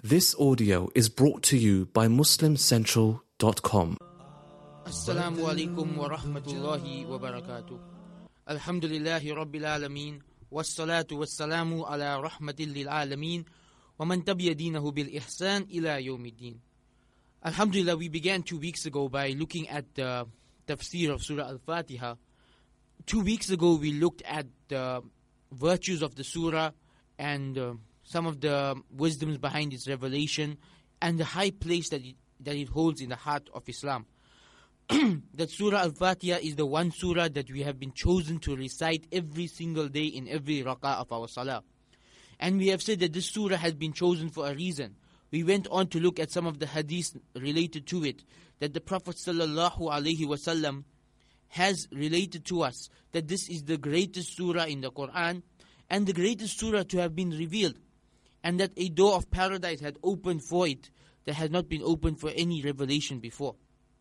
This audio is brought to you by MuslimCentral.com. Assalamu alaikum wa rahmatullahi wa barakatuh. Alhamdulillahi rabbil alameen. Wassalatu wassalamu ala rahmatil lil alameen. Wa man tabi'a dinahu bil ihsan ila yawmiddin. Alhamdulillah, we began 2 weeks ago by looking at the tafsir of Surah Al-Fatiha. 2 weeks ago we looked at the virtues of the surah and some of the wisdoms behind its revelation and the high place that it holds in the heart of Islam. That Surah Al-Fatiha is the one surah that we have been chosen to recite every single day in every rak'ah of our salah. And we have said that this surah has been chosen for a reason. We went on to look at some of the hadiths related to it, that the Prophet ﷺ has related to us that this is the greatest surah in the Quran and the greatest surah to have been revealed, and that a door of paradise had opened for it that had not been opened for any revelation before.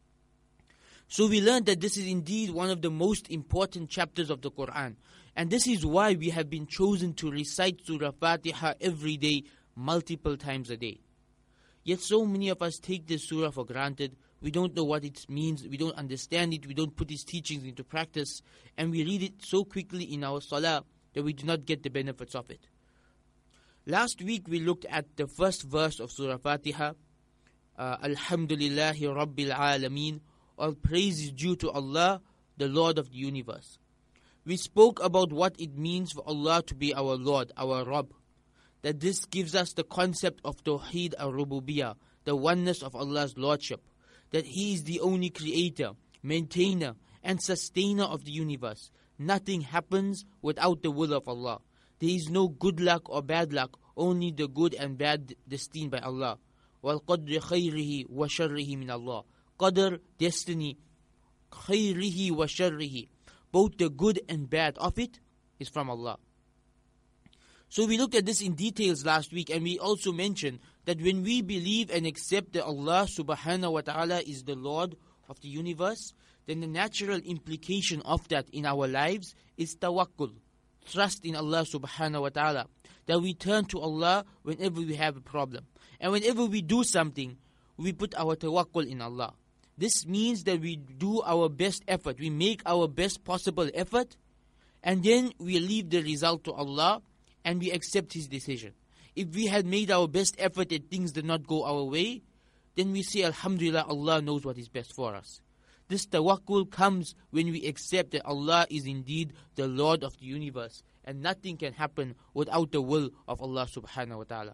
So we learned that this is indeed one of the most important chapters of the Quran, and this is why we have been chosen to recite Surah Fatiha every day, multiple times a day. Yet so many of us take this surah for granted. We don't know what it means, we don't understand it, we don't put its teachings into practice, and we read it so quickly in our salah that we do not get the benefits of it. Last week we looked at the first verse of Surah Fatiha, Alhamdulillahi Rabbil Alameen, all praise is due to Allah, the Lord of the universe. We spoke about what it means for Allah to be our Lord, our Rabb, that this gives us the concept of Tawheed al-Rububiyyah, the oneness of Allah's Lordship, that He is the only creator, maintainer, and sustainer of the universe. Nothing happens without the will of Allah. There is no good luck or bad luck, only the good and bad destined by Allah. وَالْقَدْرِ خَيْرِهِ وَشَرِّهِ مِنَ اللَّهِ. Qadr, destiny, خَيْرِهِ وَشَرِّهِ, both the good and bad of it is from Allah. So we looked at this in details last week, and we also mentioned that when we believe and accept that Allah subhanahu wa ta'ala is the Lord of the universe, then the natural implication of that in our lives is tawakkul, trust in Allah subhanahu wa ta'ala, that we turn to Allah whenever we have a problem. And whenever we do something, we put our tawakkul in Allah. This means that we do our best effort, we make our best possible effort, and then we leave the result to Allah and we accept His decision. If we had made our best effort and things did not go our way, then we say, Alhamdulillah, Allah knows what is best for us. This tawakkul comes when we accept that Allah is indeed the Lord of the universe, and nothing can happen without the will of Allah subhanahu wa ta'ala.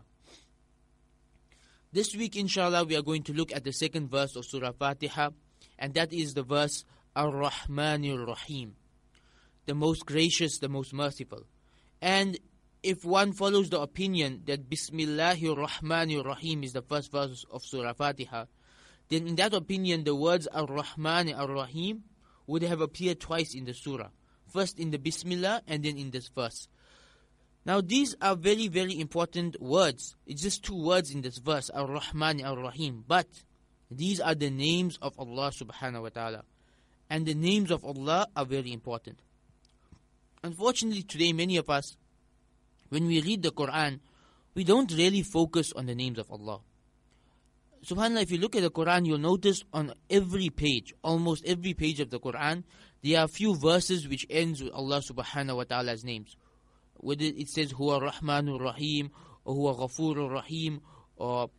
This week, inshallah, we are going to look at the second verse of Surah Fatiha, and that is the verse Ar-Rahmanir Rahim, the most gracious, the most merciful. And if one follows the opinion that Bismillahir Rahmanir Rahim is the first verse of Surah Fatiha, then in that opinion the words Ar-Rahman Ar-Rahim would have appeared twice in the surah. First in the Bismillah and then in this verse. Now these are very, very important words. It's just 2 words in this verse, Ar-Rahman Ar-Rahim. But these are the names of Allah subhanahu wa ta'ala. And the names of Allah are very important. Unfortunately today many of us, when we read the Quran, we don't really focus on the names of Allah. SubhanAllah, if you look at the Quran, you'll notice on every page, almost every page of the Quran, there are a few verses which ends with Allah subhanahu wa ta'ala's names. Whether it says Huwa Rahmanur Rahim, or Huwa Ghafurur Rahim, or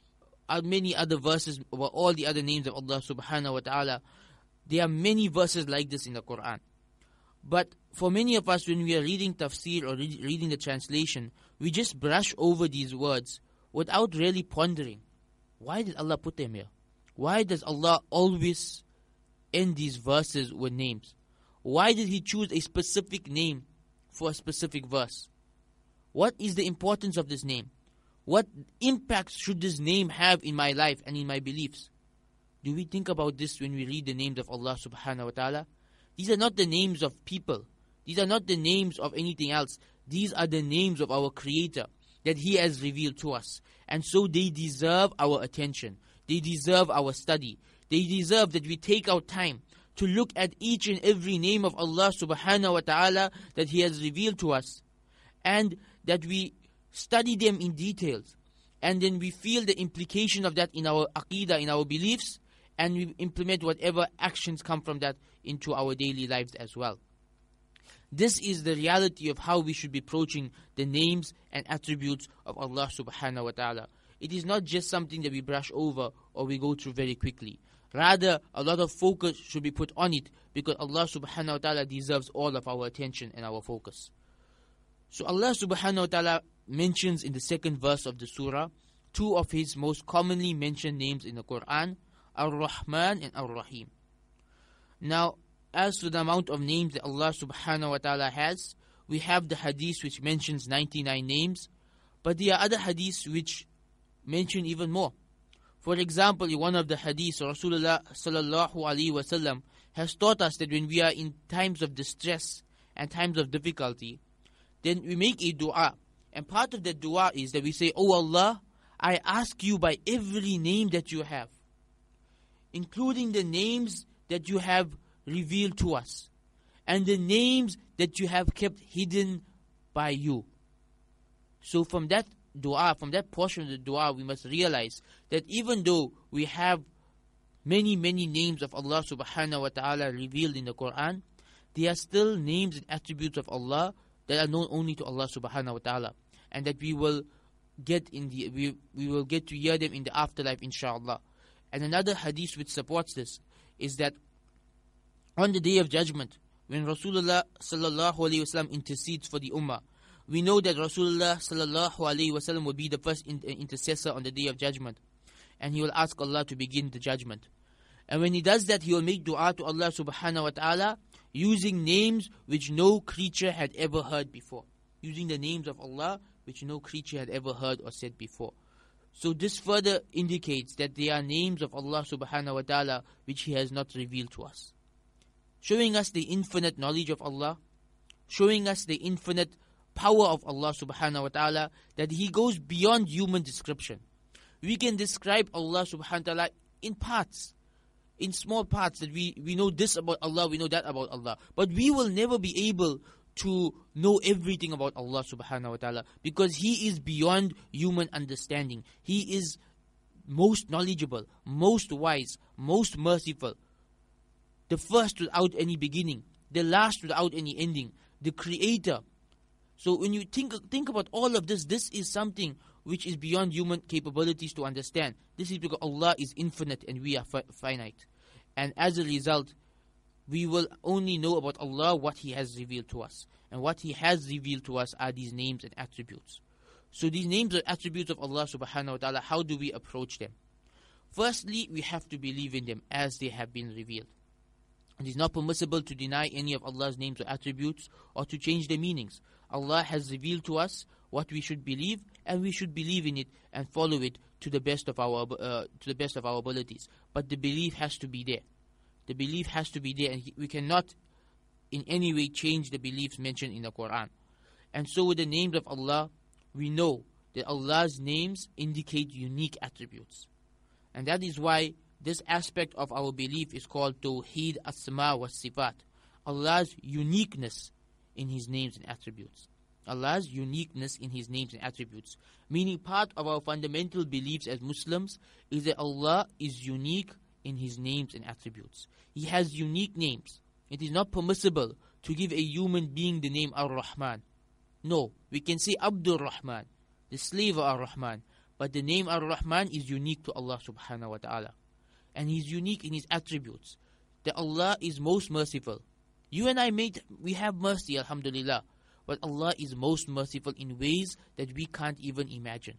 many other verses about all the other names of Allah subhanahu wa ta'ala. There are many verses like this in the Quran. But for many of us, when we are reading tafsir or reading the translation, we just brush over these words without really pondering. Why did Allah put them here? Why does Allah always end these verses with names? Why did He choose a specific name for a specific verse? What is the importance of this name? What impact should this name have in my life and in my beliefs? Do we think about this when we read the names of Allah subhanahu wa ta'ala? These are not the names of people. These are not the names of anything else. These are the names of our Creator that He has revealed to us. And so they deserve our attention. They deserve our study. They deserve that we take our time to look at each and every name of Allah subhanahu wa ta'ala that He has revealed to us, and that we study them in details, and then we feel the implication of that in our aqidah, in our beliefs, and we implement whatever actions come from that into our daily lives as well. This is the reality of how we should be approaching the names and attributes of Allah subhanahu wa ta'ala. It is not just something that we brush over or we go through very quickly. Rather, a lot of focus should be put on it, because Allah subhanahu wa ta'ala deserves all of our attention and our focus. So Allah subhanahu wa ta'ala mentions in the second verse of the surah two of His most commonly mentioned names in the Quran, Ar-Rahman and Ar-Rahim. Now, as to the amount of names that Allah subhanahu wa ta'ala has, we have the hadith which mentions 99 names, but there are other hadiths which mention even more. For example, in one of the hadiths, Rasulullah sallallahu alaihi wasallam has taught us that when we are in times of distress and times of difficulty, then we make a dua. And part of that dua is that we say, "Oh Allah, I ask you by every name that you have, including the names that you have revealed to us, and the names that you have kept hidden by you." So from that dua, from that portion of the dua, we must realize that even though we have many names of Allah subhanahu wa ta'ala revealed in the Quran, there are still names and attributes of Allah that are known only to Allah subhanahu wa ta'ala, and that we will get we will get to hear them in the afterlife, inshallah. And another hadith which supports this is that on the Day of Judgment, when Rasulullah sallallahu alaihi wasallam intercedes for the ummah, we know that Rasulullah sallallahu alaihi wasallam will be the first intercessor on the Day of Judgment, and he will ask Allah to begin the judgment. And when he does that, he will make dua to Allah subhanahu wa ta'ala using names which no creature had ever heard before. Using the names of Allah which no creature had ever heard or said before. So this further indicates that there are names of Allah subhanahu wa ta'ala which He has not revealed to us, showing us the infinite knowledge of Allah, showing us the infinite power of Allah subhanahu wa ta'ala, that He goes beyond human description. We can describe Allah subhanahu wa ta'ala in parts, in small parts, that we know this about Allah, we know that about Allah. But we will never be able to know everything about Allah subhanahu wa ta'ala, because He is beyond human understanding. He is most knowledgeable, most wise, most merciful, the first without any beginning, the last without any ending, the creator. So when you think about all of this, this is something which is beyond human capabilities to understand. This is because Allah is infinite and we are finite. And as a result, we will only know about Allah what He has revealed to us. And what He has revealed to us are these names and attributes. So these names and attributes of Allah subhanahu wa ta'ala, how do we approach them? Firstly, we have to believe in them as they have been revealed. It is not permissible to deny any of Allah's names or attributes or to change their meanings. Allah has revealed to us what we should believe, and we should believe in it and follow it to the best of our abilities. But the belief has to be there. The belief has to be there, and we cannot in any way change the beliefs mentioned in the Quran. And so with the names of Allah, we know that Allah's names indicate unique attributes. And that is why this aspect of our belief is called Tawheed Asma wa Sifat. Allah's uniqueness in His names and attributes. Allah's uniqueness in His names and attributes. Meaning part of our fundamental beliefs as Muslims is that Allah is unique in His names and attributes. He has unique names. It is not permissible to give a human being the name Ar-Rahman. No, we can say Abdul Rahman, the slave of Ar-Rahman. But the name Ar-Rahman is unique to Allah subhanahu wa ta'ala. And He's unique in His attributes. That Allah is most merciful. You and I we have mercy, alhamdulillah. But Allah is most merciful in ways that we can't even imagine.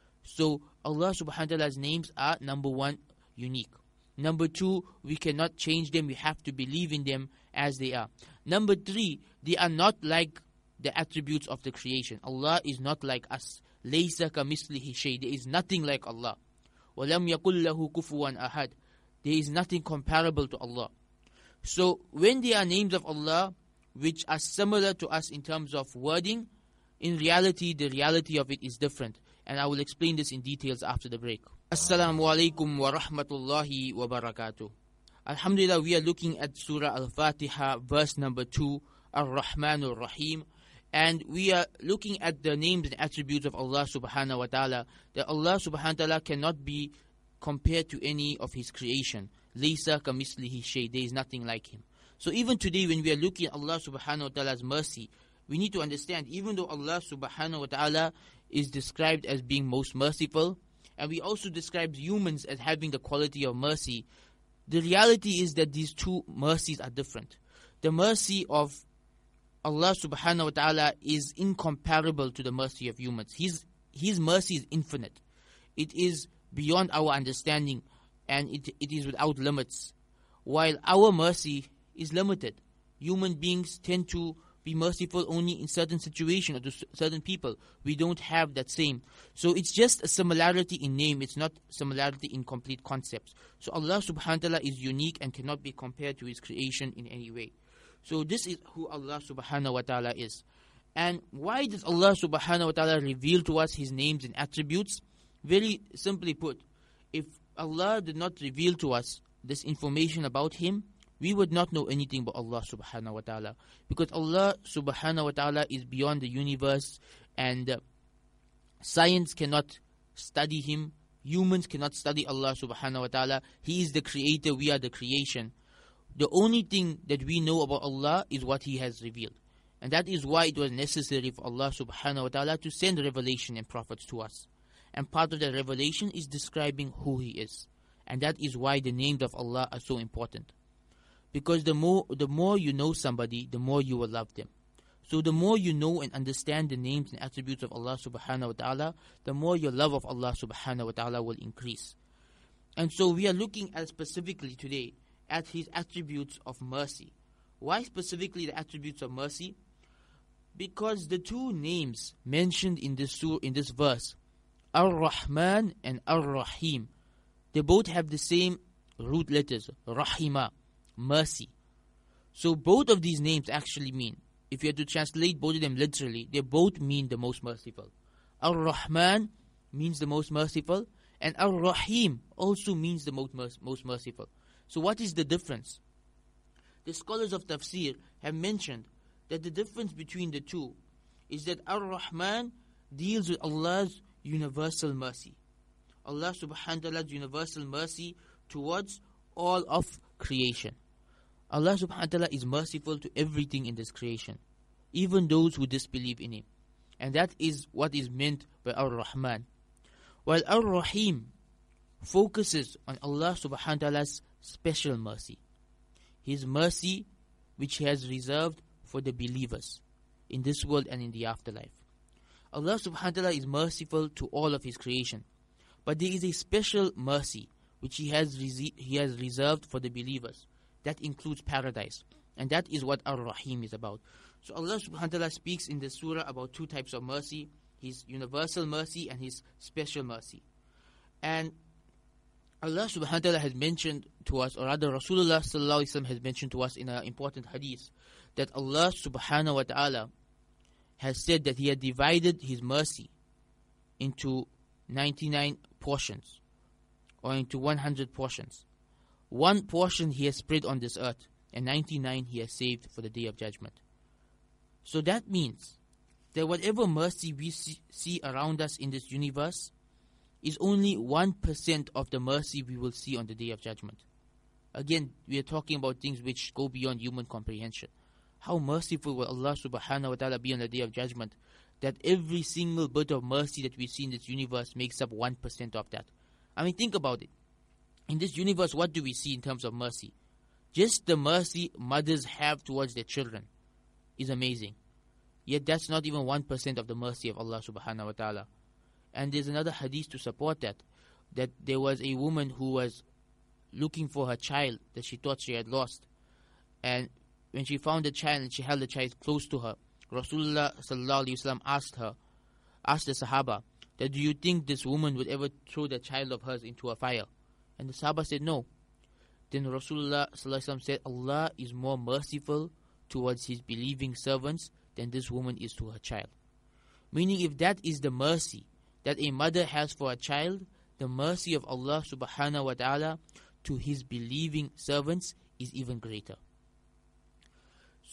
So Allah subhanahu wa ta'ala's names are, number one, unique. Number two, we cannot change them. We have to believe in them as they are. Number three, they are not like the attributes of the creation. Allah is not like us. لَيْسَ كَمِثْلِهِ شَيْءٍ. There is nothing like Allah. وَلَمْ يَقُلْ لَهُ كُفُوًا أَحَدٍ. There is nothing comparable to Allah. So when there are names of Allah which are similar to us in terms of wording, in reality, the reality of it is different. And I will explain this in details after the break. Assalamu alaikum wa rahmatullahi wa barakatuh. Alhamdulillah, we are looking at Surah Al-Fatiha, verse number 2, Ar-Rahman Ar-Rahim. And we are looking at the names and attributes of Allah subhanahu wa ta'ala, that Allah subhanahu wa ta'ala cannot be compared to any of His creation. Laysa kamislihi shay, there is nothing like Him. So even today when we are looking at Allah subhanahu wa ta'ala's mercy, we need to understand, even though Allah subhanahu wa ta'ala is described as being most merciful, and we also describe humans as having the quality of mercy, the reality is that these two mercies are different. The mercy of Allah subhanahu wa ta'ala is incomparable to the mercy of humans. His mercy is infinite. It is beyond our understanding, and it is without limits. While our mercy is limited. Human beings tend to be merciful only in certain situations or to certain people. We don't have that same. So it's just a similarity in name. It's not similarity in complete concepts. So Allah subhanahu wa ta'ala is unique and cannot be compared to His creation in any way. So this is who Allah subhanahu wa ta'ala is. And why does Allah subhanahu wa ta'ala reveal to us His names and attributes? Very simply put, if Allah did not reveal to us this information about Him, we would not know anything about Allah subhanahu wa ta'ala. Because Allah subhanahu wa ta'ala is beyond the universe, and science cannot study Him. Humans cannot study Allah subhanahu wa ta'ala. He is the creator, we are the creation. The only thing that we know about Allah is what He has revealed. And that is why it was necessary for Allah subhanahu wa ta'ala to send revelation and prophets to us. And part of that revelation is describing who He is. And that is why the names of Allah are so important. Because the more you know somebody, the more you will love them. So the more you know and understand the names and attributes of Allah subhanahu wa ta'ala, the more your love of Allah subhanahu wa ta'ala will increase. And so we are looking at specifically today at His attributes of mercy. Why specifically the attributes of mercy? Because the two names mentioned in this verse, Ar-Rahman and Ar-Rahim, they both have the same root letters, Rahima, mercy. So both of these names actually mean, if you had to translate both of them literally, they both mean the most merciful. Ar-Rahman means the most merciful, and Ar-Rahim also means the most merciful. So what is the difference? The scholars of tafsir have mentioned that the difference between the two is that Ar-Rahman deals with Allah's universal mercy. Allah subhanahu wa ta'ala's universal mercy towards all of creation. Allah subhanahu wa ta'ala is merciful to everything in this creation, even those who disbelieve in Him. And that is what is meant by Ar-Rahman. While Ar-Rahim focuses on Allah subhanahu wa ta'ala's special mercy. His mercy which He has reserved for the believers in this world and in the afterlife. Allah subhanahu wa ta'ala is merciful to all of His creation. But there is a special mercy which He has reserved for the believers. That includes paradise. And that is what Ar-Rahim is about. So Allah subhanahu wa ta'ala speaks in the surah about two types of mercy. His universal mercy and His special mercy. And Allah subhanahu wa ta'ala has mentioned to us, or rather Rasulullah sallallahu alaihi wasallam has mentioned to us in an important hadith, that Allah subhanahu wa ta'ala has said that He had divided His mercy into 99 portions, or into 100 portions. One portion He has spread on this earth, and 99 He has saved for the Day of Judgment. So that means that whatever mercy we see around us in this universe is only 1% of the mercy we will see on the Day of Judgment. Again, we are talking about things which go beyond human comprehension. How merciful will Allah subhanahu wa ta'ala be on the Day of Judgment, that every single bit of mercy that we see in this universe makes up 1% of that. I mean, think about it. In this universe, what do we see in terms of mercy? Just the mercy mothers have towards their children is amazing. Yet that's not even 1% of the mercy of Allah subhanahu wa ta'ala. And there's another hadith to support that there was a woman who was looking for her child that she thought she had lost. And when she found the child and she held the child close to her, Rasulullah sallallahu alaihi wasallam asked the Sahaba, that do you think this woman would ever throw the child of hers into a fire? And the Sahaba said no. Then Rasulullah sallallahu alaihi wasallam said, Allah is more merciful towards His believing servants than this woman is to her child. Meaning, if that is the mercy that a mother has for a child, the mercy of Allah subhanahu wa ta'ala to His believing servants is even greater.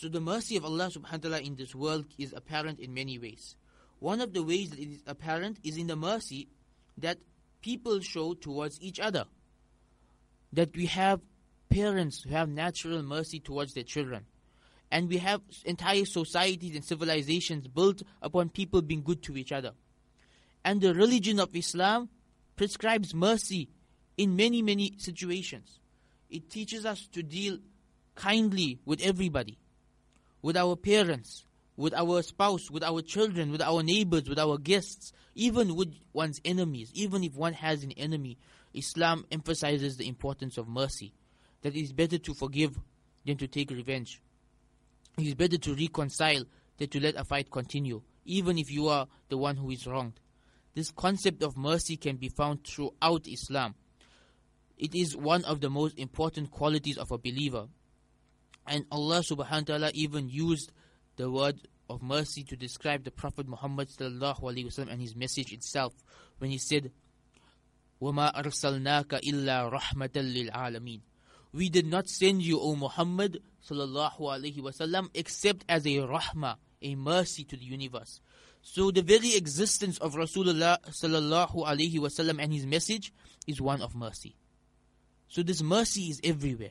So the mercy of Allah subhanahu wa ta'ala in this world is apparent in many ways. One of the ways that it is apparent is in the mercy that people show towards each other. That we have parents who have natural mercy towards their children. And we have entire societies and civilizations built upon people being good to each other. And the religion of Islam prescribes mercy in many, many situations. It teaches us to deal kindly with everybody, with our parents, with our spouse, with our children, with our neighbors, with our guests, even with one's enemies. Even if one has an enemy, Islam emphasizes the importance of mercy. That it is better to forgive than to take revenge. It is better to reconcile than to let a fight continue, even if you are the one who is wronged. This concept of mercy can be found throughout Islam. It is one of the most important qualities of a believer. And Allah subhanahu wa ta'ala even used the word of mercy to describe the Prophet Muhammad sallallahu alaihi wasallam and his message itself when he said, وَمَا أَرْسَلْنَاكَ إِلَّا رَحْمَةً لِلْعَالَمِينَ. We did not send you, O Muhammad sallallahu alaihi wasallam, except as a rahmah, a mercy to the universe. So the very existence of Rasulullah sallallahu alaihi wasallam and his message is one of mercy. So this mercy is everywhere.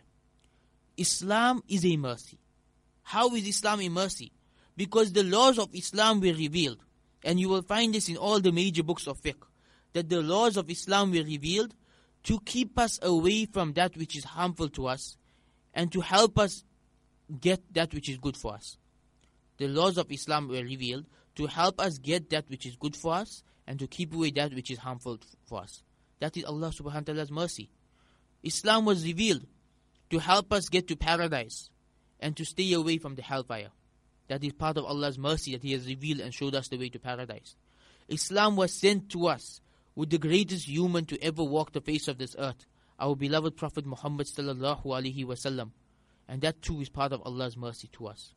Islam is a mercy. How is Islam a mercy? Because the laws of Islam were revealed. And you will find this in all the major books of fiqh. That the laws of Islam were revealed to keep us away from that which is harmful to us and to help us get that which is good for us. The laws of Islam were revealed to help us get that which is good for us and to keep away that which is harmful for us. That is Allah subhanahu wa ta'ala's mercy. Islam was revealed to help us get to paradise and to stay away from the hellfire. That is part of Allah's mercy that He has revealed and showed us the way to paradise. Islam was sent to us with the greatest human to ever walk the face of this earth, our beloved Prophet Muhammad sallallahu alaihi wasallam. And that too is part of Allah's mercy to us.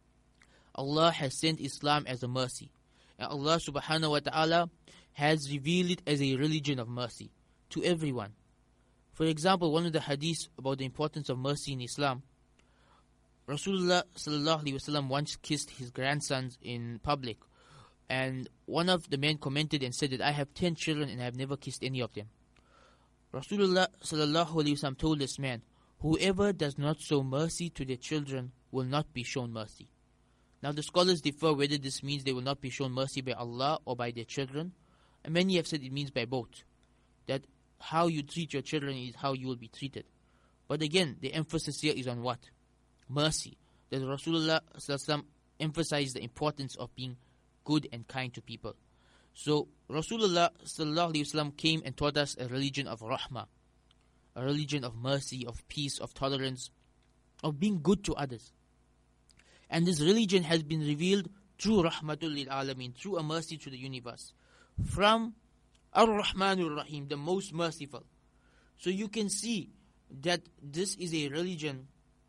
Allah has sent Islam as a mercy. And Allah subhanahu wa ta'ala has revealed it as a religion of mercy to everyone. For example, one of the hadiths about the importance of mercy in Islam, Rasulullah sallallahu alaihi wasallam once kissed his grandsons in public. And one of the men commented and said that I have 10 children and I have never kissed any of them. Rasulullah sallallahu alaihi wasallam told this man, whoever does not show mercy to their children will not be shown mercy. Now the scholars differ whether this means they will not be shown mercy by Allah or by their children. And many have said it means by both. That how you treat your children is how you will be treated. But again, the emphasis here is on what? Mercy. That Rasulullah sallallahu alaihi wasallam emphasized the importance of being good and kind to people. So Rasulullah sallallahu alaihi wasallam came and taught us a religion of rahmah, a religion of mercy, of peace, of tolerance, of being good to others. And this religion has been revealed through rahmatul lil alamin, through a mercy to the universe, from Ar-Rahmanur Rahim, the most merciful. So you can see that this is a religion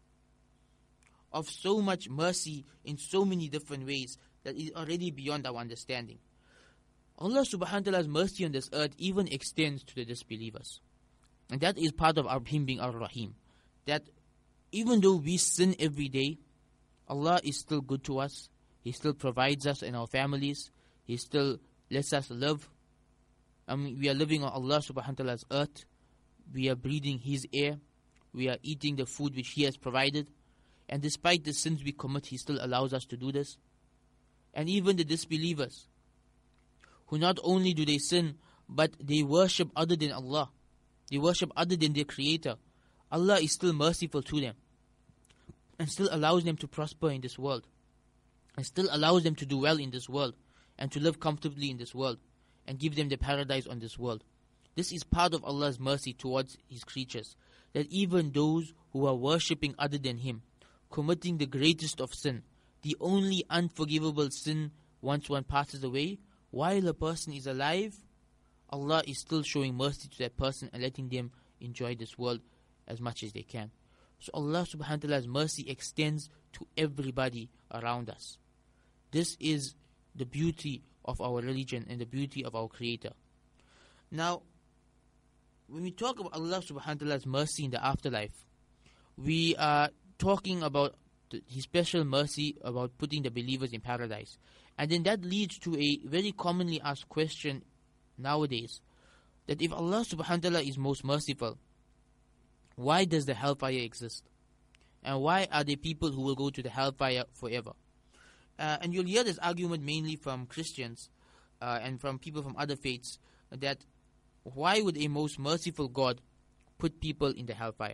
of so much mercy in so many different ways that is already beyond our understanding. Allah subhanahu wa ta'ala's mercy on this earth even extends to the disbelievers. And that is part of our Him being Ar-Rahim. That even though we sin every day, Allah is still good to us. He still provides us and our families. He still lets us live. We are living on Allah subhanahu wa ta'ala's earth. We are breathing His air. We are eating the food which He has provided. And despite the sins we commit, He still allows us to do this. And even the disbelievers, who not only do they sin, but they worship other than Allah. They worship other than their Creator. Allah is still merciful to them. And still allows them to prosper in this world. And still allows them to do well in this world. And to live comfortably in this world. And give them the paradise on this world. This is part of Allah's mercy towards His creatures. That even those who are worshipping other than Him, committing the greatest of sin, the only unforgivable sin once one passes away, while a person is alive, Allah is still showing mercy to that person and letting them enjoy this world as much as they can. So Allah subhanahu wa ta'ala's mercy extends to everybody around us. This is the beauty of our religion and the beauty of our Creator. Now, when we talk about Allah subhanahu wa ta'ala's mercy in the afterlife, we are talking about His special mercy about putting the believers in paradise. And then that leads to a very commonly asked question nowadays, that if Allah subhanahu wa ta'ala is most merciful, why does the hellfire exist? And why are there people who will go to the hellfire forever? And you'll hear this argument mainly from Christians and from people from other faiths, that why would a most merciful God put people in the hellfire?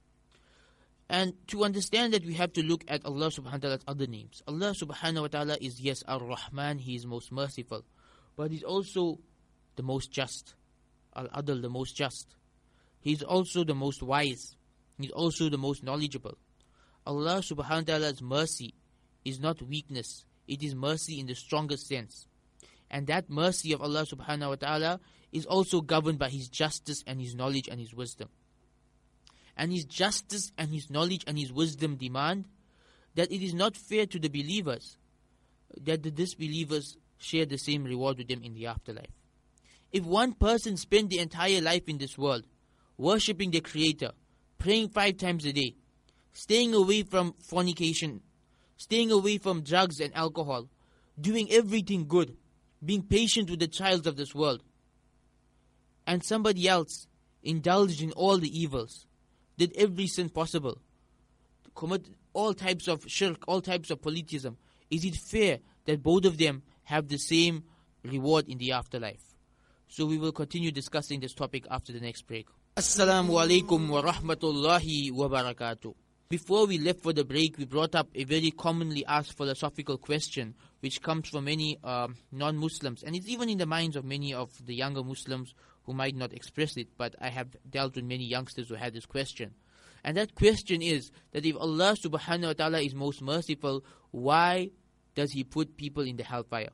And to understand that, we have to look at Allah subhanahu wa ta'ala's other names. Allah subhanahu wa ta'ala is, yes, Ar-Rahman, He is most merciful, but He's also the most just. Al-Adl, the most just. He's also the most wise. He's also the most knowledgeable. Allah subhanahu wa ta'ala's mercy is not weakness. It is mercy in the strongest sense. And that mercy of Allah subhanahu wa ta'ala is also governed by His justice and His knowledge and His wisdom. And His justice and His knowledge and His wisdom demand that it is not fair to the believers that the disbelievers share the same reward with them in the afterlife. If one person spent the entire life in this world worshipping the Creator, praying 5 times a day, staying away from fornication, staying away from drugs and alcohol, doing everything good, being patient with the trials of this world, and somebody else indulged in all the evils, did every sin possible, commit all types of shirk, all types of polytheism, is it fair that both of them have the same reward in the afterlife? So we will continue discussing this topic after the next break. Assalamu alaikum wa rahmatullahi wa barakatuh. Before we left for the break, we brought up a very commonly asked philosophical question which comes from many non-Muslims, and it's even in the minds of many of the younger Muslims who might not express it, but I have dealt with many youngsters who had this question. And that question is that if Allah subhanahu wa ta'ala is most merciful, why does He put people in the hellfire?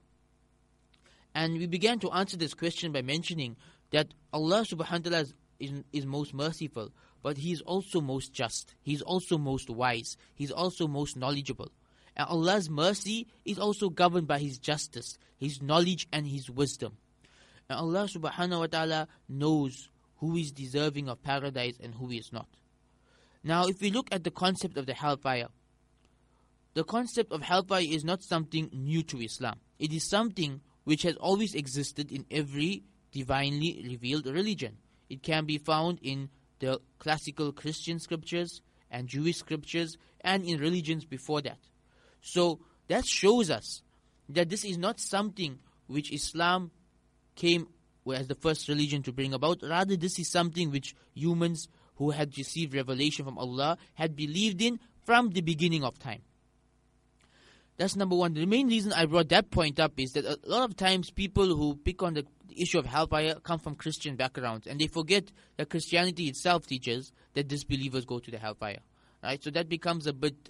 And we began to answer this question by mentioning that Allah subhanahu wa ta'ala is most merciful, but He is also most just. He is also most wise. He is also most knowledgeable. And Allah's mercy is also governed by His justice, His knowledge and His wisdom. And Allah subhanahu wa ta'ala knows who is deserving of paradise and who is not. Now, if we look at the concept of the hellfire, the concept of hellfire is not something new to Islam. It is something which has always existed in every divinely revealed religion. It can be found in the classical Christian scriptures and Jewish scriptures and in religions before that. So that shows us that this is not something which Islam came as the first religion to bring about. Rather, this is something which humans who had received revelation from Allah had believed in from the beginning of time. That's number one. The main reason I brought that point up is that a lot of times people who pick on the issue of hellfire come from Christian backgrounds, and they forget that Christianity itself teaches that disbelievers go to the hellfire. Right? So that becomes a bit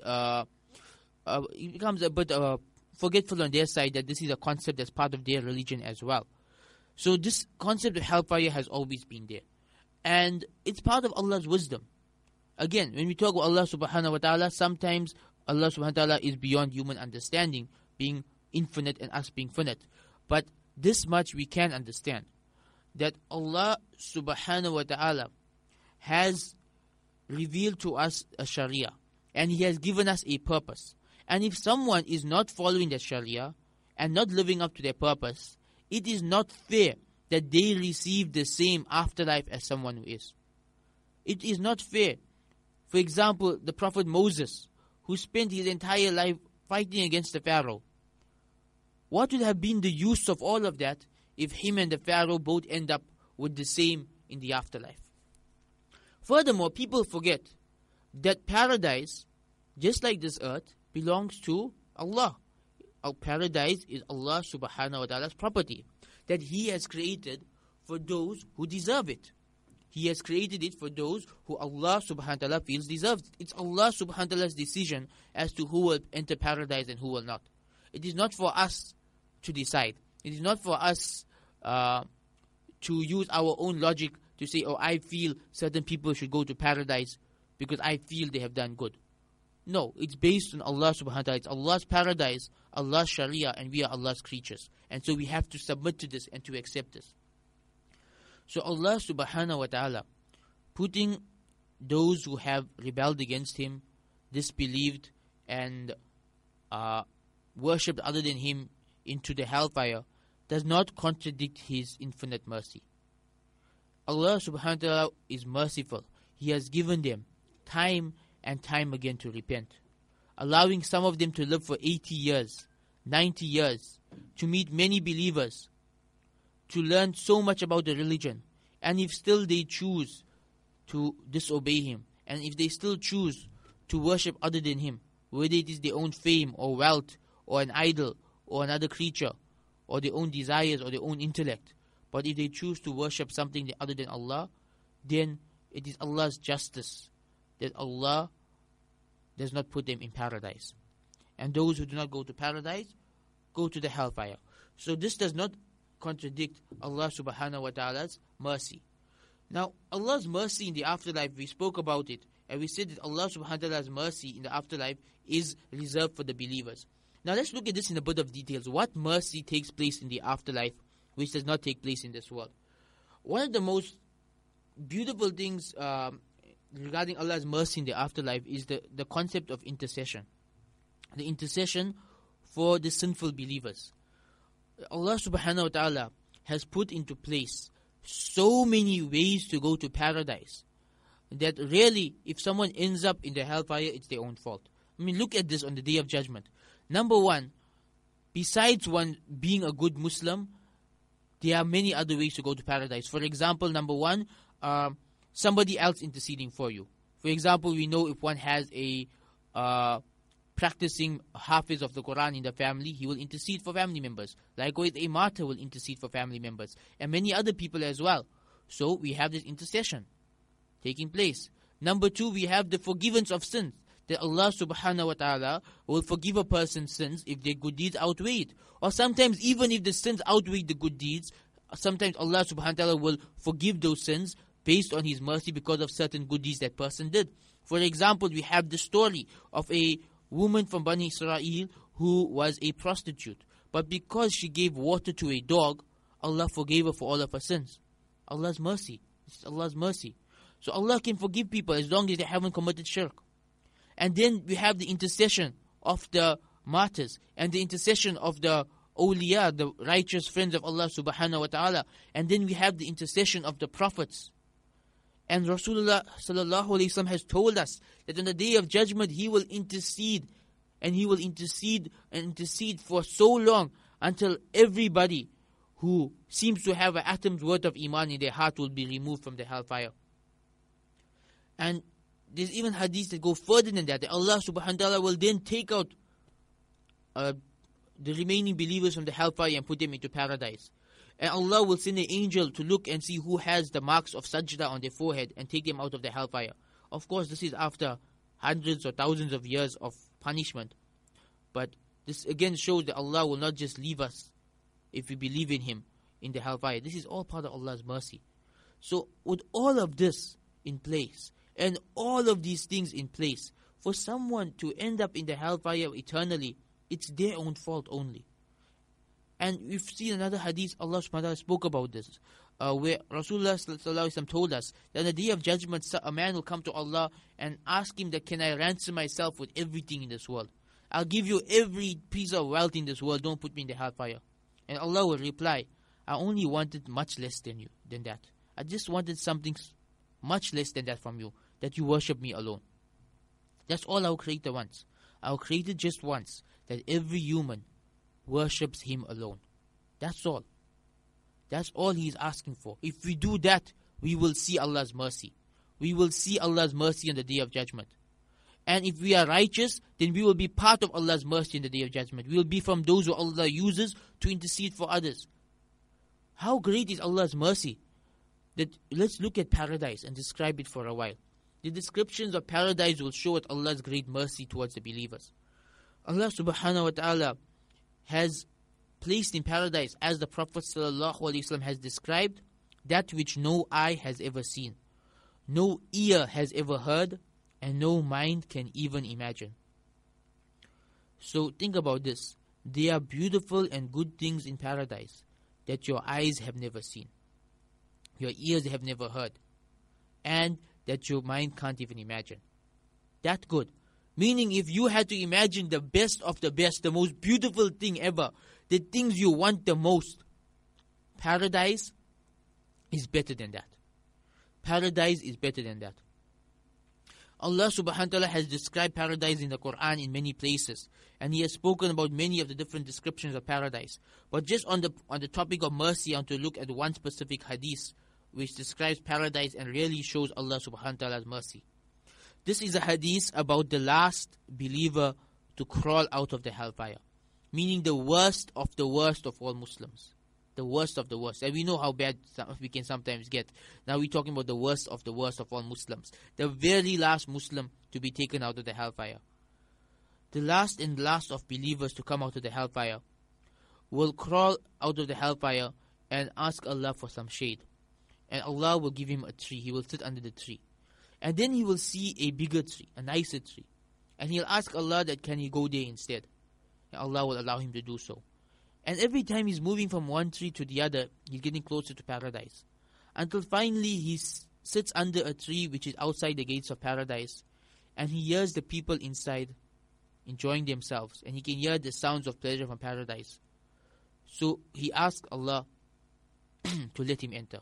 forgetful on their side that this is a concept that's part of their religion as well. So this concept of hellfire has always been there, and it's part of Allah's wisdom. Again, when we talk about Allah subhanahu wa ta'ala, sometimes Allah subhanahu wa ta'ala is beyond human understanding, being infinite and us being finite. But this much we can understand, that Allah subhanahu wa ta'ala has revealed to us a Sharia, and He has given us a purpose. And if someone is not following the Sharia and not living up to their purpose, it is not fair that they receive the same afterlife as someone who is. It is not fair. For example, the Prophet Moses, who spent his entire life fighting against the Pharaoh. What would have been the use of all of that if him and the Pharaoh both end up with the same in the afterlife? Furthermore, people forget that paradise, just like this earth, belongs to Allah. Our paradise is Allah subhanahu wa ta'ala's property that He has created for those who deserve it. He has created it for those who Allah subhanahu wa ta'ala feels deserves it. It's Allah subhanahu wa ta'ala's decision as to who will enter paradise and who will not. It is not for us to decide. It is not for us to use our own logic to say, oh, I feel certain people should go to paradise because I feel they have done good. No, it's based on Allah subhanahu wa ta'ala. It's Allah's paradise, Allah's Sharia, and we are Allah's creatures. And so we have to submit to this and to accept this. So Allah subhanahu wa ta'ala, putting those who have rebelled against Him, disbelieved, and worshipped other than Him into the hellfire does not contradict His infinite mercy. Allah subhanahu wa ta'ala is merciful. He has given them time and time again to repent, allowing some of them to live for 80 years, 90 years, to meet many believers, to learn so much about the religion. And if still they choose to disobey Him, and if they still choose to worship other than Him, whether it is their own fame or wealth or an idol or another creature or their own desires or their own intellect, but if they choose to worship something other than Allah, then it is Allah's justice that Allah does not put them in paradise. And those who do not go to paradise go to the hellfire. So this does not contradict Allah subhanahu wa ta'ala's mercy. Now, Allah's mercy in the afterlife, we spoke about it, and we said that Allah subhanahu wa ta'ala's mercy in the afterlife is reserved for the believers. Now let's look at this in a bit of details. What mercy takes place in the afterlife which does not take place in this world? One of the most beautiful things regarding Allah's mercy in the afterlife is the concept of intercession. The intercession for the sinful believers. Allah subhanahu wa ta'ala has put into place so many ways to go to paradise that really, if someone ends up in the hellfire, it's their own fault. I mean, look at this on the Day of Judgment. Number one, besides one being a good Muslim, there are many other ways to go to paradise. For example, number one, somebody else interceding for you. For example, we know if one has a practicing hafiz of the Quran in the family, he will intercede for family members. Likewise, a martyr will intercede for family members, and many other people as well. So we have this intercession taking place. Number two, we have the forgiveness of sins, that Allah subhanahu wa ta'ala will forgive a person's sins if their good deeds outweigh it. Or sometimes even if the sins outweigh the good deeds, sometimes Allah subhanahu wa ta'ala will forgive those sins based on His mercy because of certain good deeds that person did. For example, we have the story of a woman from Bani Israel who was a prostitute. But because she gave water to a dog, Allah forgave her for all of her sins. Allah's mercy. It's Allah's mercy. So Allah can forgive people as long as they haven't committed shirk. And then we have the intercession of the martyrs and the intercession of the awliya, the righteous friends of Allah subhanahu wa ta'ala. And then we have the intercession of the prophets. And Rasulullah sallallahu alayhi wa sallam has told us that on the Day of Judgment, He will intercede. And He will intercede and intercede for so long until everybody who seems to have an atom's worth of iman in their heart will be removed from the hellfire. And there's even hadiths that go further than that Allah subhanahu wa ta'ala will then take out the remaining believers from the hellfire and put them into paradise. And Allah will send an angel to look and see who has the marks of sajda on their forehead and take them out of the hellfire. Of course, this is after hundreds or thousands of years of punishment. But this again shows that Allah will not just leave us if we believe in Him in the hellfire. This is all part of Allah's mercy. So with all of this in place, and all of these things in place, for someone to end up in the hellfire eternally, it's their own fault only. And we've seen another hadith, Allah subhanahu wa ta'ala spoke about this, where Rasulullah sallallahu alaihi wasallam told us that on the Day of Judgment, a man will come to Allah and ask Him that, can I ransom myself with everything in this world? I'll give you every piece of wealth in this world, don't put me in the hellfire. And Allah will reply, I only wanted much less than that. I just wanted something much less than that from you, that you worship me alone. That's all our Creator wants. Our Creator just wants that every human worships Him alone. That's all. That's all He is asking for. If we do that, we will see Allah's mercy. We will see Allah's mercy on the Day of Judgment. And if we are righteous, then we will be part of Allah's mercy in the Day of Judgment. We will be from those who Allah uses to intercede for others. How great is Allah's mercy? That let's look at paradise and describe it for a while. The descriptions of paradise will show Allah's great mercy towards the believers. Allah subhanahu wa ta'ala has placed in paradise, as the Prophet sallallahu alaihi wasallam has described, that which no eye has ever seen, no ear has ever heard, and no mind can even imagine. So think about this. There are beautiful and good things in paradise that your eyes have never seen, your ears have never heard, and that your mind can't even imagine. That good. Meaning, if you had to imagine the best of the best, the most beautiful thing ever, the things you want the most, paradise is better than that. Paradise is better than that. Allah subhanahu wa ta'ala has described paradise in the Quran in many places, and He has spoken about many of the different descriptions of paradise. But just on the topic of mercy, I want to look at one specific hadith which describes paradise and really shows Allah subhanahu wa ta'ala's mercy. This is a hadith about the last believer to crawl out of the hellfire, meaning the worst of all Muslims. The worst of the worst. And we know how bad we can sometimes get. Now we're talking about the worst of all Muslims. The very last Muslim to be taken out of the hellfire. The last of believers to come out of the hellfire will crawl out of the hellfire and ask Allah for some shade. And Allah will give him a tree. He will sit under the tree. And then he will see a bigger tree, a nicer tree. And he'll ask Allah that can he go there instead. And Allah will allow him to do so. And every time he's moving from one tree to the other, he's getting closer to paradise. Until finally he sits under a tree which is outside the gates of paradise. And he hears the people inside enjoying themselves. And he can hear the sounds of pleasure from paradise. So he asks Allah to let him enter.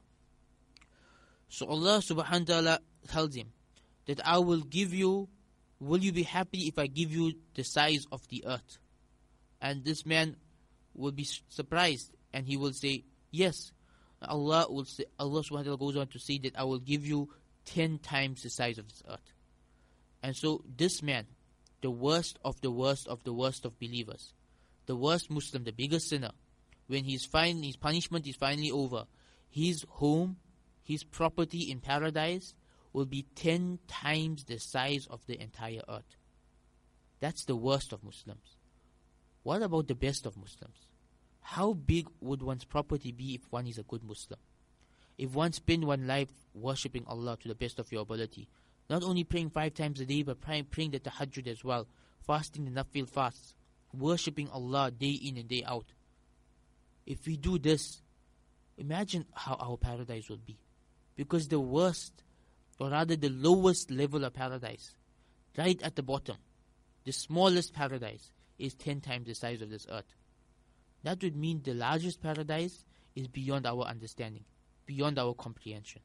So Allah subhanahu wa ta'ala tells him that I will give you, will you be happy if I give you the size of the earth? And this man will be surprised and he will say, yes. Allah subhanahu wa ta'ala goes on to say that I will give you 10 times the size of this earth. And so this man, the worst of the worst of the worst of believers, the worst Muslim, the biggest sinner, when his punishment is finally over, his home, his property in paradise will be 10 times the size of the entire earth. That's the worst of Muslims. What about the best of Muslims? How big would one's property be if one is a good Muslim? If one spend one life worshipping Allah to the best of your ability, not only praying 5 times a day, but praying the tahajjud as well, fasting the nafil fasts, worshipping Allah day in and day out. If we do this, imagine how our paradise will be. Because the worst, or rather the lowest level of paradise, right at the bottom, the smallest paradise, is 10 times the size of this earth. That would mean the largest paradise is beyond our understanding, beyond our comprehension.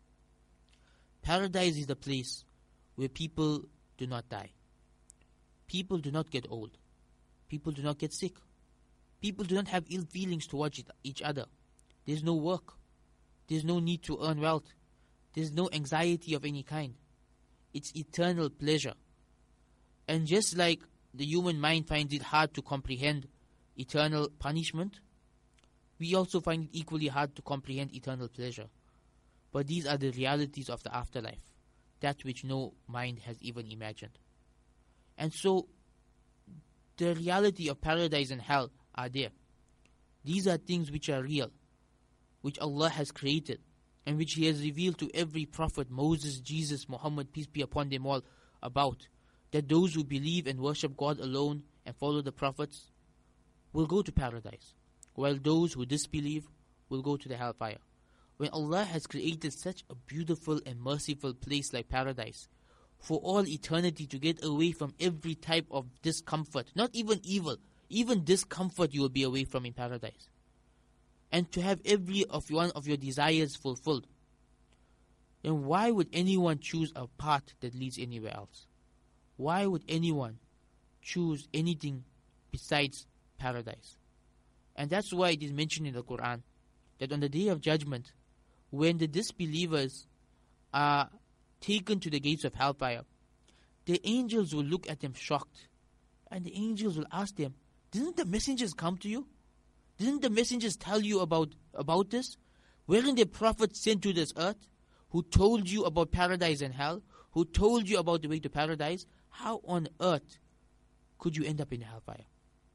Paradise is the place where people do not die. People do not get old. People do not get sick. People do not have ill feelings towards each other. There's no work. There's no need to earn wealth. There's no anxiety of any kind. It's eternal pleasure. And just like the human mind finds it hard to comprehend eternal punishment, we also find it equally hard to comprehend eternal pleasure. But these are the realities of the afterlife, that which no mind has even imagined. And so, the reality of paradise and hell are there. These are things which are real, which Allah has created, and which He has revealed to every prophet, Moses, Jesus, Muhammad, peace be upon them all, about. That those who believe and worship God alone and follow the prophets will go to paradise, while those who disbelieve will go to the hellfire. When Allah has created such a beautiful and merciful place like paradise, for all eternity to get away from every type of discomfort, not even evil, even discomfort you will be away from in paradise, and to have every one of your desires fulfilled, then why would anyone choose a path that leads anywhere else? Why would anyone choose anything besides paradise? And that's why it is mentioned in the Quran that on the day of judgment, when the disbelievers are taken to the gates of hellfire, the angels will look at them shocked, and the angels will ask them, didn't the messengers come to you? Didn't the messengers tell you about this? Weren't the prophets sent to this earth who told you about paradise and hell, who told you about the way to paradise? How on earth could you end up in hellfire?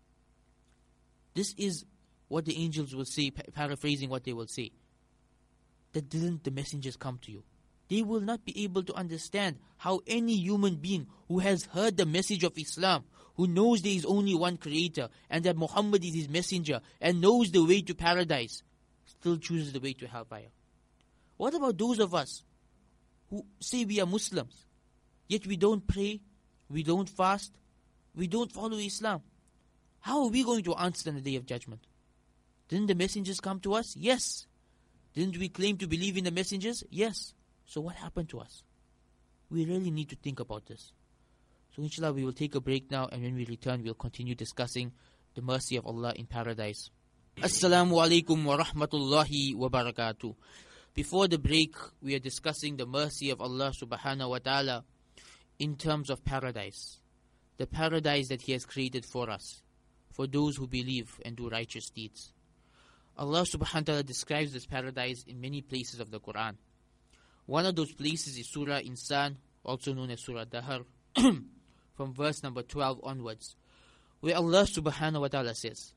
This is what the angels will say, paraphrasing what they will say. That didn't the messengers come to you? They will not be able to understand how any human being who has heard the message of Islam, who knows there is only one creator and that Muhammad is his messenger and knows the way to paradise, still chooses the way to hellfire. What about those of us who say we are Muslims, yet we don't pray, we don't fast, we don't follow Islam, how are we going to answer on the Day of Judgment? Didn't the messengers come to us? Yes. Didn't we claim to believe in the messengers? Yes. So what happened to us? We really need to think about this. So inshallah, we will take a break now, and when we return, we'll continue discussing the mercy of Allah in paradise. Assalamu alaikum wa rahmatullahi wa barakatuh. Before the break, we are discussing the mercy of Allah subhanahu wa ta'ala in terms of paradise. The paradise that He has created for us, for those who believe and do righteous deeds. Allah subhanahu wa ta'ala describes this paradise in many places of the Quran. One of those places is Surah Insan, also known as Surah Dahr, from verse number 12 onwards, where Allah subhanahu wa ta'ala says,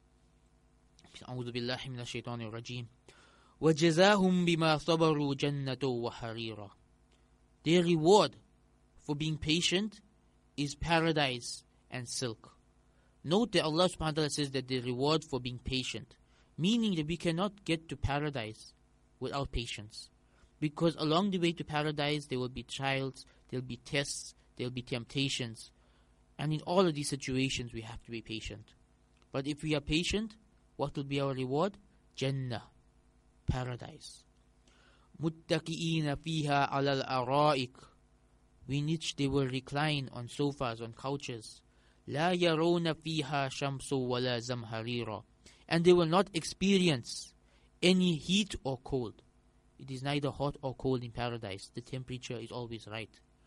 أعوذ بالله من الشيطان الرجيم وَجَزَاهُمْ بِمَا صَبَرُوا جَنَّةً وَحَرِيرًا. Their reward for being patient is paradise and silk. Note that Allah subhanahu wa ta'ala says that the reward for being patient, meaning that we cannot get to paradise without patience. Because along the way to paradise, there will be trials, there will be tests, there will be temptations. And in all of these situations, we have to be patient. But if we are patient, what will be our reward? Jannah, paradise. مُتَّكِئِينَ فِيهَا عَلَى الْأَرَائِكِ, in which they will recline on sofas, on couches. لَا يَرَوْنَ فِيهَا شَمْسٌ وَلَا زَمْهَرِيرًا, and they will not experience any heat or cold. It is neither hot or cold in paradise. The temperature is always right.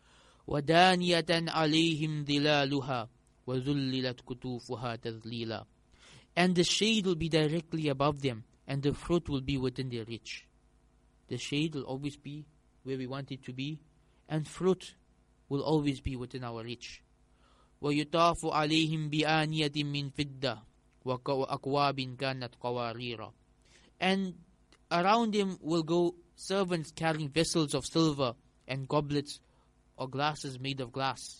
وَدَانِيَةً عَلَيْهِمْ ظِلَالُهَا وَذُلِّلَتْ كُتُوفُهَا تَذْلِيلًا, and the shade will be directly above them, and the fruit will be within their reach. The shade will always be where we want it to be, and fruit will always be within our reach. وَيُطَافُ عَلَيْهِمْ بِآنِيَةٍ مِّن فِضَّةٍ وَأَكْوَابٍ كَانَتْ قَوَارِيرًا, and around them will go servants carrying vessels of silver and goblets or glasses made of glass.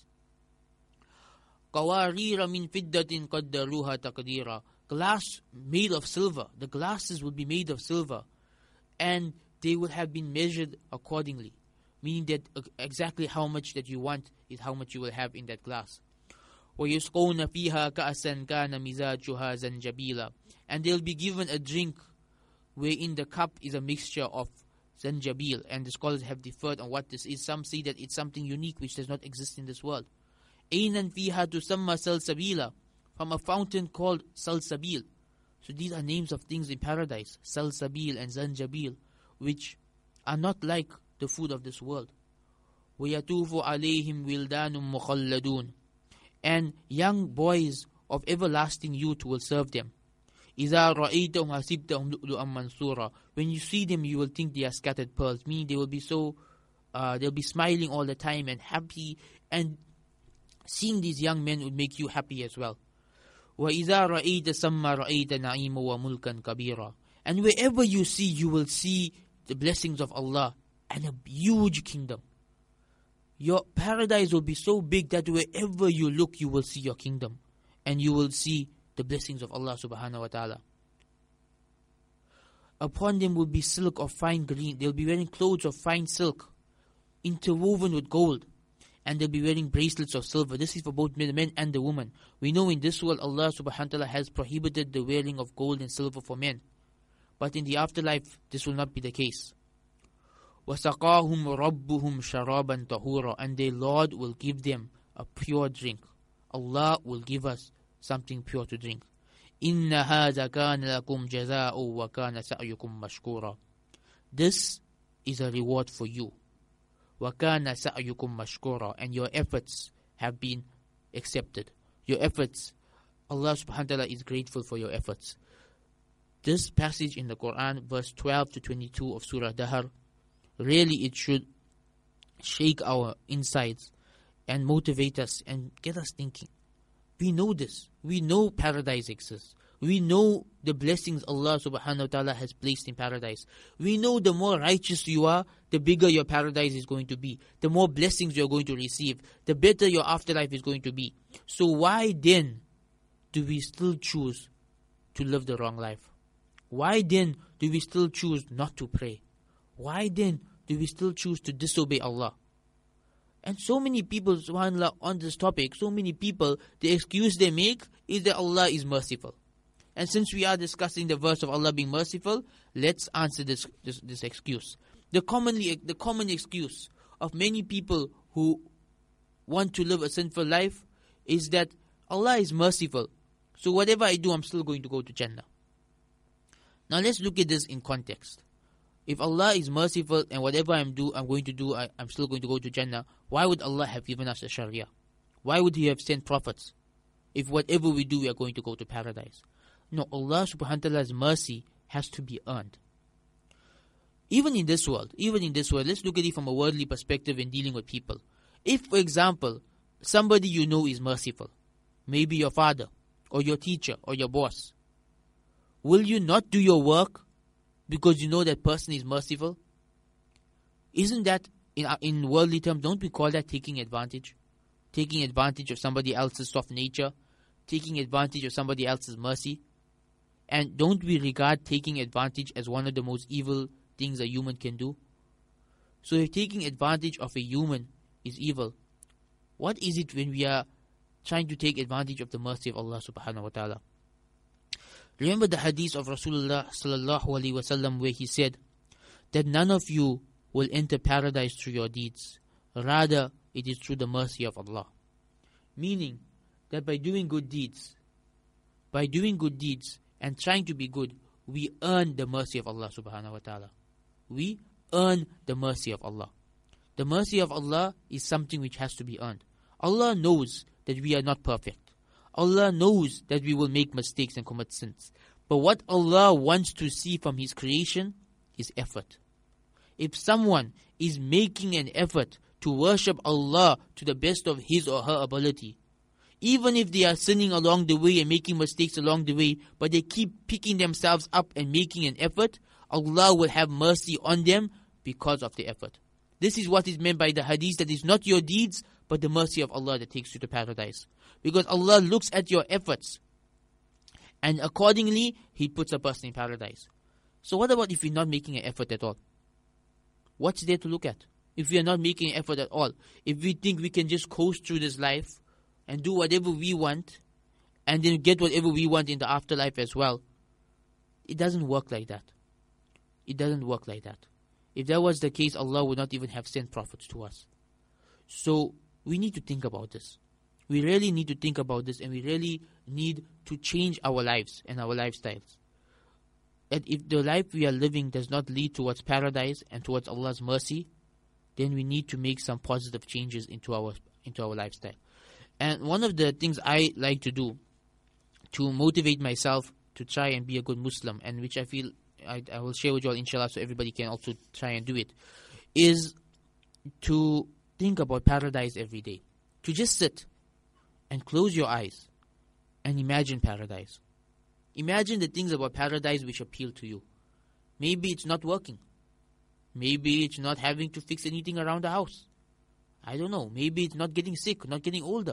قَوَارِيرَ مِن فِضَّةٍ قَدَّرُوهَا تَقْدِيرًا, glass made of silver. The glasses will be made of silver, and they will have been measured accordingly, meaning that exactly how much that you want is how much you will have in that glass. وَيُسْقَوْنَ فِيهَا كَأْسًا كَانَ مِزَاجُهَا زَنْجَبِيلًا, and they'll be given a drink wherein the cup is a mixture of zanjabil, and the scholars have differed on what this is. Some say that it's something unique which does not exist in this world. أَيْنًا فِيهَا تُسَمَّى سَلْسَبِيلًا, from a fountain called Salsabil. So these are names of things in paradise, Salsabil and Zanjabil, which are not like the food of this world. وَيَتُوفُ عَلَيْهِمْ وِلْدَانٌ مُخَلَّدُونَ, and young boys of everlasting youth will serve them. إِذَا رَأَيْتَهُمْ حَسِبْتَهُمْ لُؤْلُؤًا مَنْثُورًا, when you see them, you will think they are scattered pearls, meaning they will be they'll be smiling all the time and happy, and seeing these young men would make you happy as well. وَإِذَا رَأَيْتَ ثَمَّ رَأَيْتَ نَعِيمًا وَمُلْكًا كَبِيرًا, and wherever you see, you will see the blessings of Allah and a huge kingdom. Your paradise will be so big that wherever you look, you will see your kingdom, and you will see the blessings of Allah subhanahu wa ta'ala. Upon them will be silk of fine green. They'll be wearing clothes of fine silk, interwoven with gold, and they'll be wearing bracelets of silver. This is for both the men and the women. We know in this world Allah subhanahu wa ta'ala has prohibited the wearing of gold and silver for men, but in the afterlife this will not be the case. وَسَقَاهُمْ رَبُّهُمْ شَرَابًا طَهُورًا, and their Lord will give them a pure drink. Allah will give us something pure to drink. إِنَّ هَذَا كَانَ لَكُمْ جَزَاءٌ وَكَانَ سَعْيُكُمْ مَشْكُورًا, this is a reward for you. وَكَانَ سَعْيُكُمْ مَشْكُورًا, and your efforts have been accepted. Your efforts, Allah subhanahu wa ta'ala is grateful for your efforts. This passage in the Quran, verse 12 to 22 of Surah Dahr, really it should shake our insides and motivate us and get us thinking. We know this. We know paradise exists. We know the blessings Allah subhanahu wa ta'ala has placed in paradise. We know the more righteous you are, the bigger your paradise is going to be. The more blessings you are going to receive, the better your afterlife is going to be. So why then do we still choose to live the wrong life? Why then do we still choose not to pray? Why then do we still choose to disobey Allah? And so many people, subhanAllah, on this topic, so many people, the excuse they make is that Allah is merciful. And since we are discussing the verse of Allah being merciful, let's answer this excuse. The common excuse of many people who want to live a sinful life is that Allah is merciful, so whatever I do, I'm still going to go to Jannah. Now let's look at this in context. If Allah is merciful and whatever I'm going to do, I'm still going to go to Jannah, why would Allah have given us a Sharia? Why would He have sent prophets? If whatever we do, we are going to go to paradise. No, Allah subhanahu wa ta'ala's mercy has to be earned. Even in this world, let's look at it from a worldly perspective in dealing with people. If, for example, somebody you know is merciful, maybe your father, or your teacher, or your boss, will you not do your work because you know that person is merciful? Isn't that, in worldly terms, don't we call that taking advantage? Taking advantage of somebody else's soft nature, taking advantage of somebody else's mercy. And don't we regard taking advantage as one of the most evil things a human can do? So if taking advantage of a human is evil, what is it when we are trying to take advantage of the mercy of Allah subhanahu wa ta'ala? Remember the hadith of Rasulullah sallallahu alaihi wasallam where he said that none of you will enter paradise through your deeds. Rather, it is through the mercy of Allah. Meaning that by doing good deeds and trying to be good, we earn the mercy of Allah subhanahu wa ta'ala. We earn the mercy of Allah. The mercy of Allah is something which has to be earned. Allah knows that we are not perfect. Allah knows that we will make mistakes and commit sins. But what Allah wants to see from His creation is effort. If someone is making an effort to worship Allah to the best of his or her ability, even if they are sinning along the way and making mistakes along the way, but they keep picking themselves up and making an effort, Allah will have mercy on them because of the effort. This is what is meant by the hadith, that it's not your deeds, but the mercy of Allah that takes you to paradise. Because Allah looks at your efforts, and accordingly, He puts a person in paradise. So what about if we're not making an effort at all? What's there to look at? If we are not making an effort at all, if we think we can just coast through this life and do whatever we want, and then get whatever we want in the afterlife as well, it doesn't work like that. It doesn't work like that. If that was the case, Allah would not even have sent prophets to us. So we need to think about this. We really need to think about this, and we really need to change our lives and our lifestyles. And if the life we are living does not lead towards paradise and towards Allah's mercy, then we need to make some positive changes into our lifestyle. And one of the things I like to do to motivate myself to try and be a good Muslim, and which I feel I will share with you all, inshallah, so everybody can also try and do it, is to think about paradise every day. To just sit and close your eyes and imagine paradise. Imagine the things about paradise which appeal to you. Maybe it's not working. Maybe it's not having to fix anything around the house. I don't know. Maybe it's not getting sick, not getting older.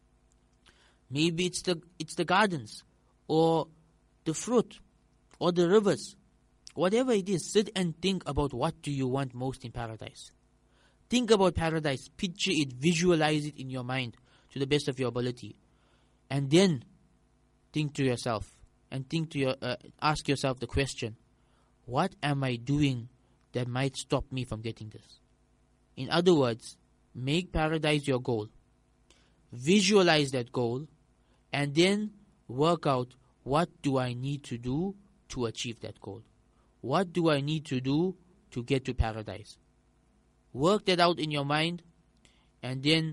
Maybe it's the gardens, or the fruit, or the rivers. Whatever it is, sit and think about what do you want most in paradise. Think about paradise, picture it, visualize it in your mind to the best of your ability. And then think to yourself, and ask yourself the question, what am I doing that might stop me from getting this? In other words, make paradise your goal. Visualize that goal, and then work out, what do I need to do to achieve that goal? What do I need to do to get to paradise? Work that out in your mind, and then,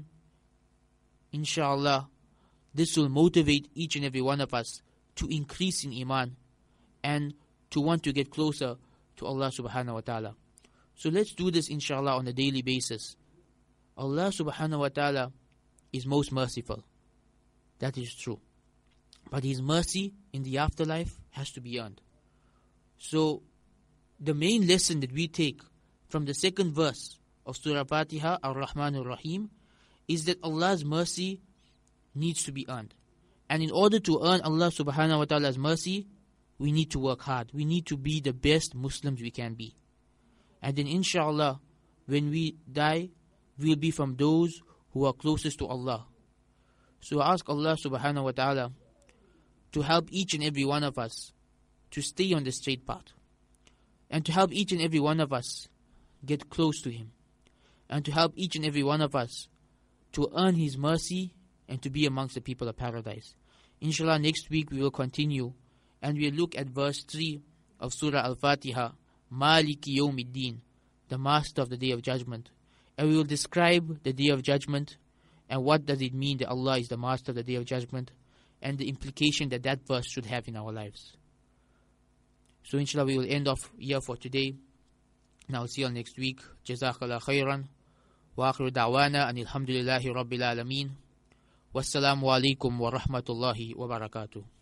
inshallah, this will motivate each and every one of us to increase in iman and to want to get closer to Allah subhanahu wa ta'ala. So let's do this, inshallah, on a daily basis. Allah subhanahu wa ta'ala is most merciful. That is true. But His mercy in the afterlife has to be earned. So the main lesson that we take from the second verse of Surah Fatiha, Ar-Rahman Ar-Rahim, is that Allah's mercy needs to be earned. And in order to earn Allah subhanahu wa ta'ala's mercy, we need to work hard. We need to be the best Muslims we can be. And then inshallah, when we die, we will be from those who are closest to Allah. So I ask Allah subhanahu wa ta'ala to help each and every one of us to stay on the straight path, and to help each and every one of us get close to Him, and to help each and every one of us to earn His mercy and to be amongst the people of paradise. Inshallah, next week we will continue and we'll look at verse 3 of Surah Al-Fatiha, Maliki Yawmiddin, the Master of the Day of Judgment. And we will describe the Day of Judgment and what does it mean that Allah is the Master of the Day of Judgment, and the implication that that verse should have in our lives. So inshallah we will end off here for today. Now see you all next week. Jazakallah khairan. Wa akhiru da'wana anil hamdulillahi rabbil alameen. Wassalamu alaikum wa rahmatullahi wa barakatuh.